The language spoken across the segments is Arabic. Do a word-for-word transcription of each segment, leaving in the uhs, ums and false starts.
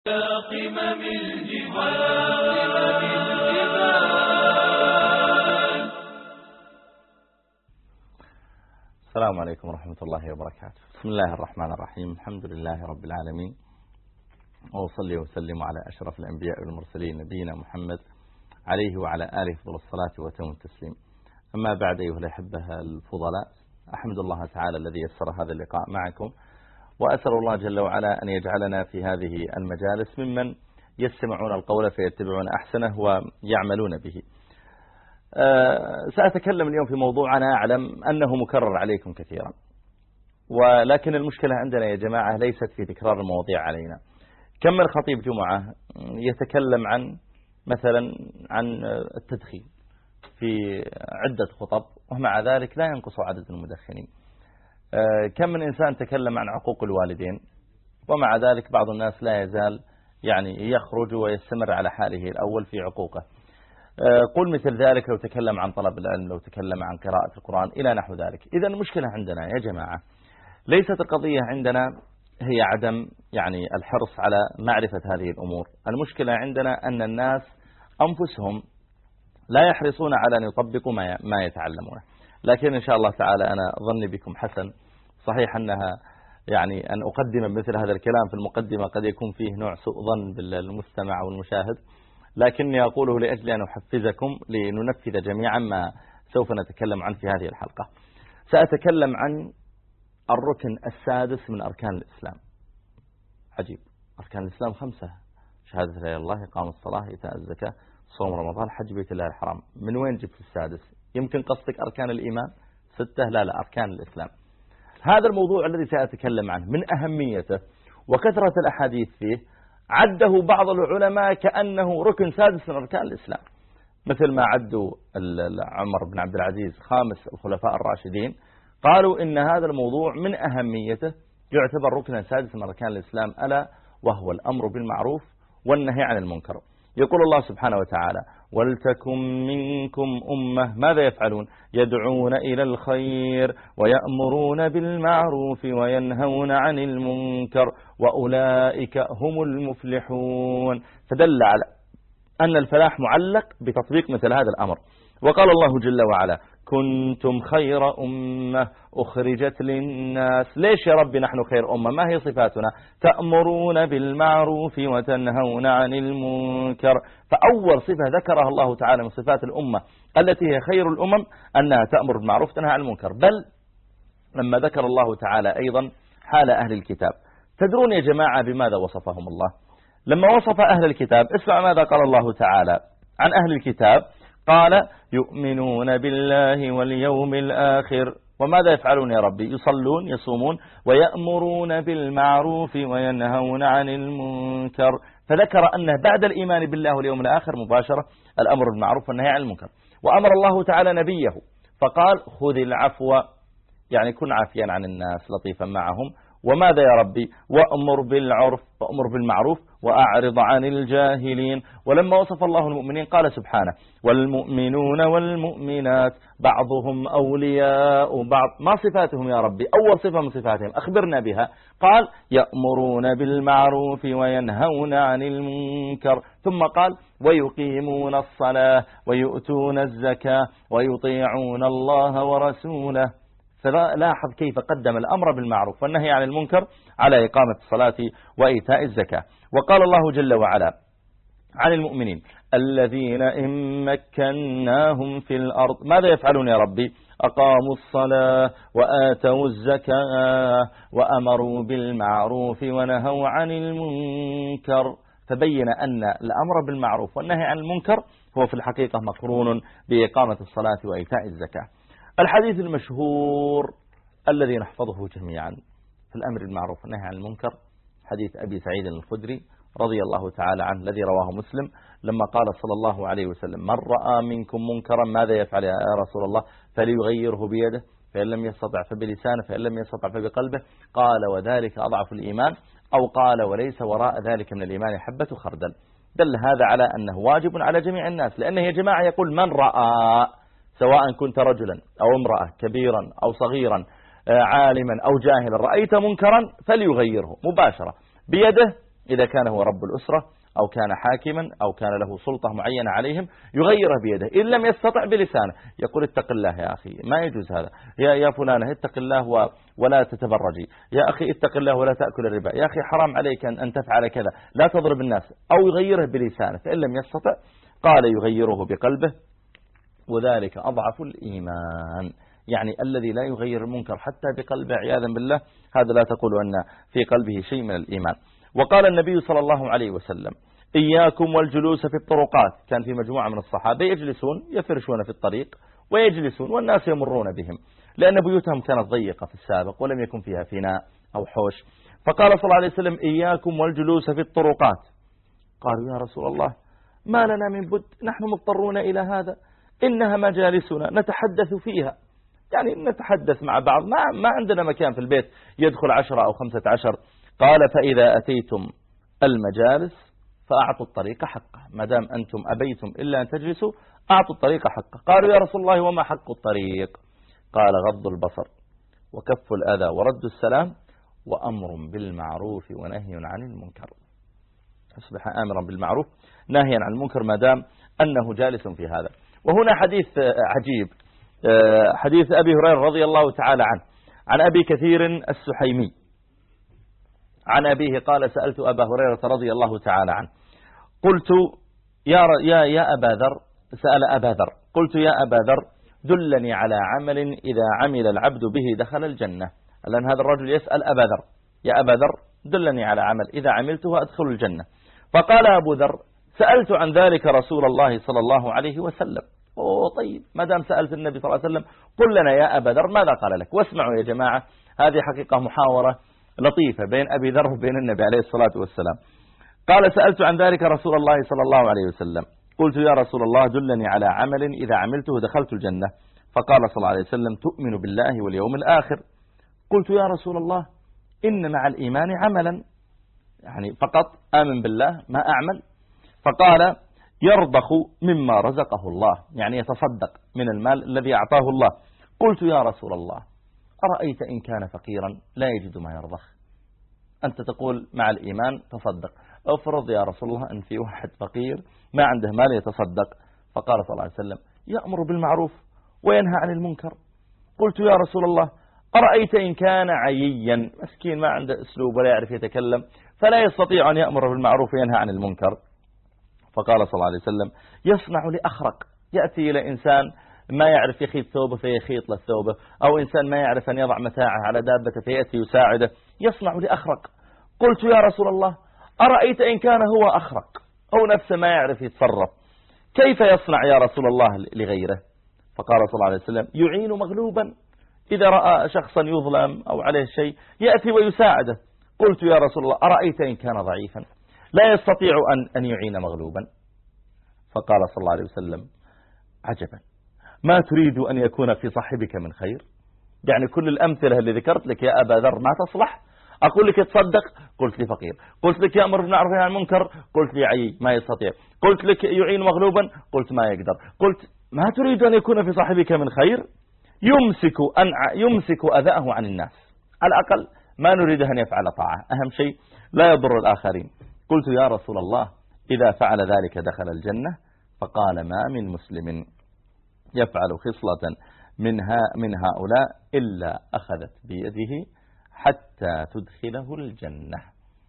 قمم الجبال. السلام عليكم ورحمة الله وبركاته. بسم الله الرحمن الرحيم. الحمد لله رب العالمين، وأصلي وسلم على أشرف الأنبياء والمرسلين نبينا محمد عليه وعلى آله أفضل الصلاة وأتم التسليم. أما بعد، أيها الأحبة الفضلاء، أحمد الله تعالى الذي يسر هذا اللقاء معكم، وأسأل الله جل وعلا أن يجعلنا في هذه المجالس ممن يستمعون القول فيتبعون أحسنه ويعملون به. أه سأتكلم اليوم في موضوع أنا أعلم أنه مكرر عليكم كثيرا، ولكن المشكلة عندنا يا جماعة ليست في تكرار المواضيع علينا. كم من خطيب جمعة يتكلم عن مثلا عن التدخين في عدة خطب، ومع ذلك لا ينقص عدد المدخنين. أه كم من إنسان تكلم عن عقوق الوالدين، ومع ذلك بعض الناس لا يزال يعني يخرج ويستمر على حاله الأول في عقوقه. قل مثل ذلك لو تكلم عن طلب العلم، لو تكلم عن قراءة القرآن إلى نحو ذلك. إذا المشكلة عندنا يا جماعة ليست القضية عندنا هي عدم يعني الحرص على معرفة هذه الأمور. المشكلة عندنا أن الناس أنفسهم لا يحرصون على أن يطبقوا ما يتعلمونه. لكن إن شاء الله تعالى أنا ظني بكم حسن. صحيح أنها يعني أن أقدم مثل هذا الكلام في المقدمة قد يكون فيه نوع سوء ظن بالمستمع والمشاهد، لكني أقوله لأجل أن أحفزكم لننفذ جميعا ما سوف نتكلم عنه في هذه الحلقة. سأتكلم عن الركن السادس من أركان الإسلام. عجيب، أركان الإسلام خمسة: شهادة لا إله إلا الله، إقام الصلاة، إيتاء الزكاة، صوم رمضان، حج بيت الله الحرام. من وين جبت السادس؟ يمكن قصدك أركان الإيمان ستة؟ لا لا، أركان الإسلام. هذا الموضوع الذي سأتكلم عنه من أهميته وكثرة الأحاديث فيه عده بعض العلماء كأنه ركن سادس من أركان الإسلام، مثل ما عدوا عمر بن عبد العزيز خامس الخلفاء الراشدين. قالوا إن هذا الموضوع من أهميته يعتبر ركنا سادس من أركان الإسلام، ألا وهو الأمر بالمعروف والنهي عن المنكر. يقول الله سبحانه وتعالى: ولتكن منكم أمة ماذا يفعلون؟ يدعون إلى الخير ويأمرون بالمعروف وينهون عن المنكر وأولئك هم المفلحون. فدل على أن الفلاح معلق بتطبيق مثل هذا الأمر. وقال الله جل وعلا: كنتم خير أمة أخرجت للناس. ليش يا ربي نحن خير أمة؟ ما هي صفاتنا؟ تأمرون بالمعروف وتنهون عن المنكر. فأول صفة ذكرها الله تعالى من صفات الأمة التي هي خير الأمم أنها تأمر بالمعروف وتنهى عن المنكر. بل لما ذكر الله تعالى أيضا حال أهل الكتاب، تدرون يا جماعة بماذا وصفهم الله؟ لما وصف أهل الكتاب، اسمع ماذا قال الله تعالى عن أهل الكتاب. قال: يؤمنون بالله واليوم الآخر. وماذا يفعلون يا ربي؟ يصلون، يصومون، ويأمرون بالمعروف وينهون عن المنكر. فذكر أنه بعد الإيمان بالله واليوم الآخر مباشرة الأمر بالمعروف والنهي عن المنكر. وأمر الله تعالى نبيه فقال: خذ العفو، يعني كن عافيا عن الناس لطيفا معهم. وماذا يا ربي؟ وأمر بالعرف، وأمر بالمعروف، وأعرض عن الجاهلين. ولما وصف الله المؤمنين قال سبحانه: والمؤمنون والمؤمنات بعضهم أولياء بعض. ما صفاتهم يا ربي؟ أول صفة من صفاتهم أخبرنا بها. قال: يأمرون بالمعروف وينهون عن المنكر. ثم قال: ويقيمون الصلاة ويؤتون الزكاة ويطيعون الله ورسوله. فلاحظ كيف قدم الأمر بالمعروف والنهي عن المنكر على إقامة الصلاة وإيتاء الزكاة. وقال الله جل وعلا عن المؤمنين: الذين إن مكناهم في الأرض ماذا يفعلون يا ربي؟ أقاموا الصلاة وآتوا الزكاة وأمروا بالمعروف ونهوا عن المنكر. فبين أن الأمر بالمعروف والنهي عن المنكر هو في الحقيقة مقرون بإقامة الصلاة وإيتاء الزكاة. الحديث المشهور الذي نحفظه جميعا في الأمر بالمعروف والنهي عن المنكر، حديث أبي سعيد الخدري رضي الله تعالى عنه الذي رواه مسلم، لما قال صلى الله عليه وسلم: من رأى منكم منكرا ماذا يفعل يا رسول الله؟ فليغيره بيده، فإن لم يستطع فبلسانه، فإن لم يستطع فبقلبه. قال: وذلك أضعف الإيمان. أو قال: وليس وراء ذلك من الإيمان حبة خردل. دل هذا على أنه واجب على جميع الناس، لأنه يا جماعة يقول: من رأى، سواء كنت رجلا أو امرأة، كبيرا أو صغيرا، عالما أو جاهلا، رأيت منكرا فليغيره مباشرة بيده إذا كان هو رب الأسرة أو كان حاكما أو كان له سلطة معينة عليهم يغيره بيده، إن لم يستطع بلسانه يقول اتق الله يا أخي، ما يجوز هذا، يا يا فلانة اتق الله ولا تتبرجي، يا أخي اتق الله ولا تأكل الربا، يا أخي حرام عليك أن تفعل كذا، لا تضرب الناس، أو يغيره بلسانه. فإن لم يستطع قال يغيره بقلبه، وذلك أضعف الإيمان. يعني الذي لا يغير المنكر حتى بقلبه عياذا بالله، هذا لا تقول أن في قلبه شيء من الإيمان. وقال النبي صلى الله عليه وسلم إياكم والجلوس في الطرقات. كان في مجموعة من الصحابة يجلسون يفرشون في الطريق ويجلسون والناس يمرون بهم، لأن بيوتهم كانت ضيقة في السابق ولم يكن فيها فناء أو حوش. فقال صلى الله عليه وسلم إياكم والجلوس في الطرقات. قالوا يا رسول الله ما لنا من بد، نحن مضطرون إلى هذا، إنها مجالسنا نتحدث فيها، يعني نتحدث مع بعض، ما, ما عندنا مكان في البيت يدخل عشرة أو خمسة عشر. قال فإذا أتيتم المجالس فأعطوا الطريق حقه، ما دام أنتم أبيتم إلا أن تجلسوا أعطوا الطريق حقه. قالوا يا رسول الله وما حق الطريق؟ قال غض البصر وكف الأذى ورد السلام وأمر بالمعروف ونهي عن المنكر. أصبح آمرا بالمعروف نهيا عن المنكر ما دام أنه جالس في هذا. وهنا حديث عجيب، حديث أبي هريرة رضي الله تعالى عنه عن أبي كثير السحيمي عن أبيه قال سألت أبا هريرة رضي الله تعالى عنه قلت يا, يا, يا أبا ذر، سأل أبا ذر قلت يا أبا ذر دلني على عمل إذا عمل العبد به دخل الجنة. لأن هذا الرجل يسأل أبا ذر يا أبا ذر دلني على عمل إذا عملته أدخل الجنة. فقال أبو ذر سألت عن ذلك رسول الله صلى الله عليه وسلم. أوه طيب، ما دام سألت النبي صلى الله عليه وسلم قل لنا يا أبا ذر ماذا قال لك. واسمعوا يا جماعة، هذه حقيقة محاورة لطيفة بين أبي ذر وبين النبي عليه الصلاة والسلام. قال سألت عن ذلك رسول الله صلى الله عليه وسلم قلت يا رسول الله دلني على عمل إذا عملته دخلت الجنة. فقال صلى الله عليه وسلم تؤمن بالله واليوم الآخر. قلت يا رسول الله إن مع الإيمان عملا، يعني فقط آمن بالله ما أعمل. فقال يرضخ مما رزقه الله، يعني يتصدق من المال الذي أعطاه الله. قلت يا رسول الله أرأيت إن كان فقيرا لا يجد ما يرضخ؟ أنت تقول مع الإيمان تصدق، افرض يا رسول الله أن في واحد فقير ما عنده مال يتصدق. فقال صلى الله عليه وسلم يأمر بالمعروف وينهى عن المنكر. قلت يا رسول الله أرأيت إن كان عييا، مسكين ما عنده أسلوب ولا يعرف يتكلم فلا يستطيع أن يأمر بالمعروف وينهى عن المنكر. فقال صلى الله عليه وسلم يصنع لأخرق، يأتي إلى إنسان ما يعرف يخيط ثوبه فيخيط له ثوبه، أو إنسان ما يعرف أن يضع متاعه على دابته فيأتي يساعده، يصنع لأخرق. قلت يا رسول الله أرأيت إن كان هو أخرق أو نفسه ما يعرف يتصرف كيف يصنع يا رسول الله لغيره؟ فقال صلى الله عليه وسلم يعين مغلوبا، إذا رأى شخصا يظلم أو عليه شيء يأتي ويساعده. قلت يا رسول الله أرأيت إن كان ضعيفا لا يستطيع أن أن يعين مغلوبا؟ فقال صلى الله عليه وسلم عجبا ما تريد أن يكون في صاحبك من خير؟ يعني كل الأمثلة اللي ذكرت لك يا أبا ذر ما تصلح. أقول لك تصدق قلت لي فقير، قلت لك يأمر بالمعروف وينهى عن المنكر قلت لي عيي ما يستطيع، قلت لك يعين مغلوبا قلت ما يقدر، قلت ما تريد أن يكون في صاحبك من خير؟ يمسك أن يمسك أذاه عن الناس، على الأقل ما نريد أن يفعل طاعة، أهم شيء لا يضر الآخرين. قلت يا رسول الله إذا فعل ذلك دخل الجنة. فقال ما من مسلم يفعل خصلة منها من هؤلاء إلا أخذت بيده حتى تدخله الجنة.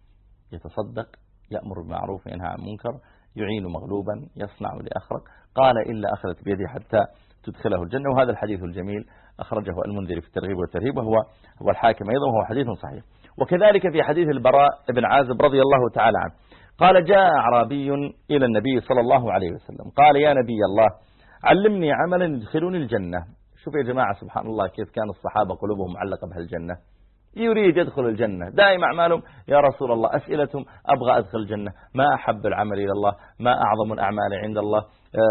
يتصدق، يأمر بالمعروف وينهى عن المنكر، يعين مغلوبا، يصنع لأخرق، قال إلا أخذت بيده حتى تدخله الجنة. وهذا الحديث الجميل أخرجه المنذري في الترغيب والترهيب، وهو هو الحاكم أيضا، وهو حديث صحيح. وكذلك في حديث البراء بن عازب رضي الله تعالى عنه قال جاء أعرابي إلى النبي صلى الله عليه وسلم قال يا نبي الله علمني عملا يدخلني الجنة. شوف يا جماعة سبحان الله كيف كان الصحابة قلوبهم معلقة بهالجنة، يريد يدخل الجنة، دائما أعمالهم يا رسول الله، أسئلتهم أبغى أدخل الجنة، ما أحب العمل إلى الله، ما أعظم الأعمال عند الله،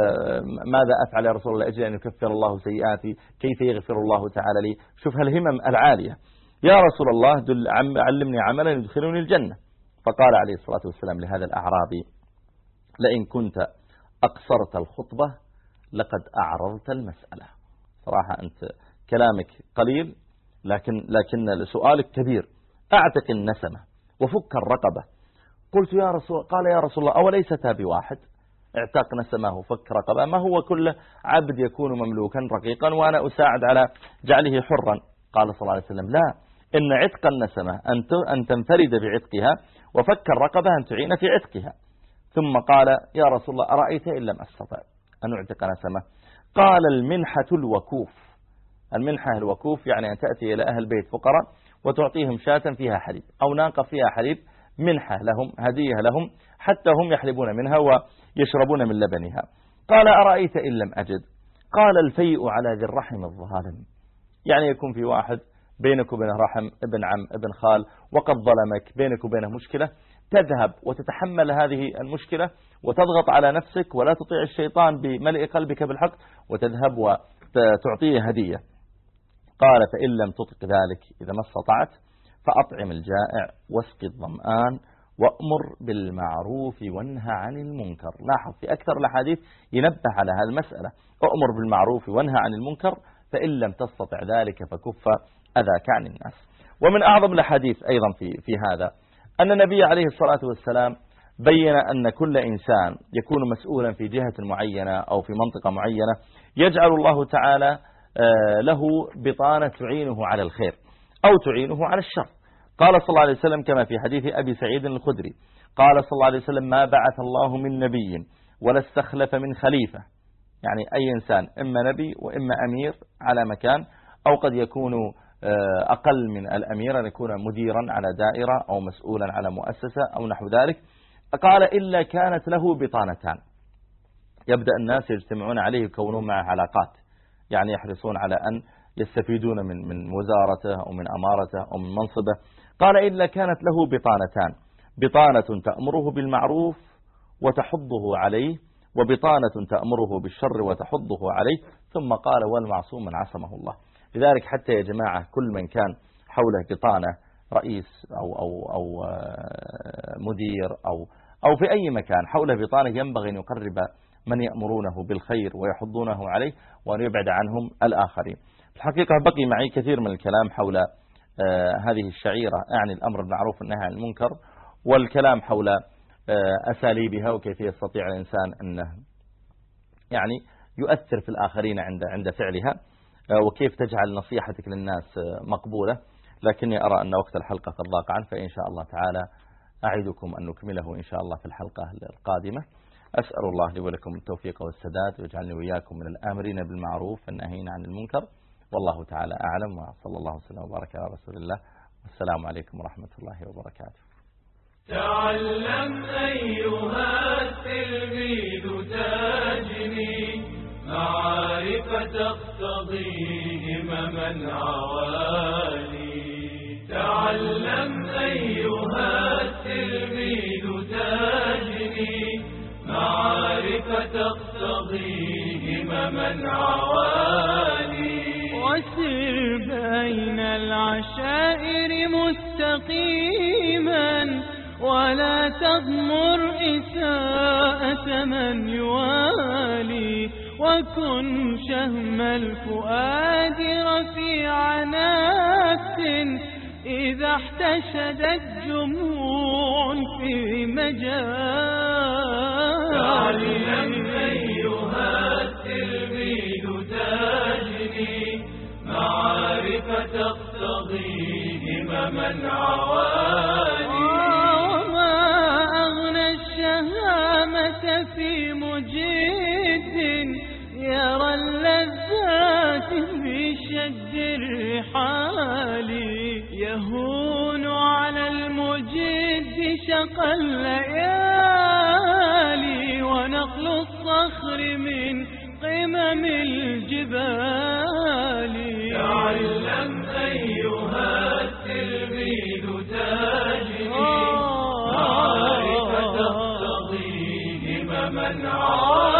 ماذا أفعل يا رسول الله أجل أن يكفر الله سيئاتي، كيف يغفر الله تعالى لي. شوف هالهمم العالية. يا رسول الله دل علمني عملا يدخلني الجنة. فقال عليه الصلاة والسلام لهذا الأعرابي لئن كنت أقصرت الخطبة لقد أعرضت المسألة. صراحة أنت كلامك قليل لكن لكن سؤالك كبير. أعتق النسمة وفك الرقبة قلت يا رسول قال يا رسول الله أوليستا بواحد؟ اعتق نسمه فك رقبة، ما هو كل عبد يكون مملوكا رقيقا وأنا أساعد على جعله حرا؟ قال صلى الله عليه وسلم لا، إن عتق النسمة أن تنفرد بعتقها وفك الرقبة أن تعين في عتقها. ثم قال يا رسول الله أرأيت إن لم أستطع أن أعتق نسمة؟ قال المنحة الوكوف. المنحة الوكوف يعني أن تأتي إلى أهل بيت فقراء وتعطيهم شاة فيها حليب أو ناقة فيها حليب، منحة لهم، هدية لهم، حتى هم يحلبون منها ويشربون من لبنها. قال أرأيت إن لم أجد؟ قال الفيء على ذي الرحم الظالم، يعني يكون في واحد بينك وبينه رحم، ابن عم ابن خال، وقد ظلمك، بينك وبينه مشكلة، تذهب وتتحمل هذه المشكلة وتضغط على نفسك ولا تطيع الشيطان بملء قلبك بالحق وتذهب وتعطيه هدية. قال فإن لم تطق ذلك إذا ما استطعت فأطعم الجائع واسقي الظمآن وأمر بالمعروف وانهى عن المنكر. لاحظ في أكثر الأحاديث ينبه على هذه المسألة، أمر بالمعروف وانهى عن المنكر، فإن لم تستطع ذلك فكف أذاك عن الناس. ومن أعظم الأحاديث أيضا في, في هذا أن النبي عليه الصلاة والسلام بين أن كل إنسان يكون مسؤولا في جهة معينة أو في منطقة معينة يجعل الله تعالى له بطانة تعينه على الخير أو تعينه على الشر. قال صلى الله عليه وسلم كما في حديث أبي سعيد الخدري قال صلى الله عليه وسلم ما بعث الله من نبي ولا استخلف من خليفة، يعني أي إنسان إما نبي وإما أمير على مكان، أو قد يكون أقل من الأمير أن يكون مديرا على دائرة أو مسؤولا على مؤسسة أو نحو ذلك. قال إلا كانت له بطانتان، يبدأ الناس يجتمعون عليه يكونون معه علاقات، يعني يحرصون على أن يستفيدون من من وزارته أو من أمارته أو من منصبه. قال إلا كانت له بطانتان، بطانة تأمره بالمعروف وتحضه عليه، وبطانة تأمره بالشر وتحضه عليه. ثم قال والمعصوم من عصمه الله. لذلك حتى يا جماعة كل من كان حوله بطانة، رئيس أو, أو, أو مدير أو, أو في أي مكان حوله بطانة، ينبغي أن يقرب من يأمرونه بالخير ويحضونه عليه وأن يبعد عنهم الآخرين. الحقيقة بقي معي كثير من الكلام حول آه هذه الشعيرة، أعني الأمر بالمعروف والنهي عن المنكر، والكلام حول آه أساليبها وكيف يستطيع الإنسان أنه يعني يؤثر في الآخرين عند عند فعلها، آه وكيف تجعل نصيحتك للناس آه مقبولة. لكني أرى أن وقت الحلقة قد ضاق عنه، فإن شاء الله تعالى أعدكم أن نكمله إن شاء الله في الحلقة القادمة. أسأل الله لي ولكم التوفيق والسداد، ويجعلني وإياكم من الآمرين بالمعروف والناهين عن المنكر، والله تعالى أعلم، وصلى الله وسلم وبارك على رسول الله، والسلام عليكم ورحمة الله وبركاته. تعلم أيها التلميذ تجني معرفة تقتضي همما عوالي. تعلم أيها التلميذ تجني معرفة تقتضي همما عوالي. وسر بين العشائر مستقيما ولا تضمر إساءة من يوالي. وكن شهم الفؤاد رفيع نفس إذا احتشدت جموع في مجال. تعلم أيها التلميذ تجني معرفة تقتضي همما عوالي. وما أغنى الشهامة في مجد يرى اللذات في شد الرحال. يهون على المجد شقى الليالي ونقل الصخر من قمم الجبال. تعلم أيها التلميذ تجني معرفة تقتضي همما عوالي.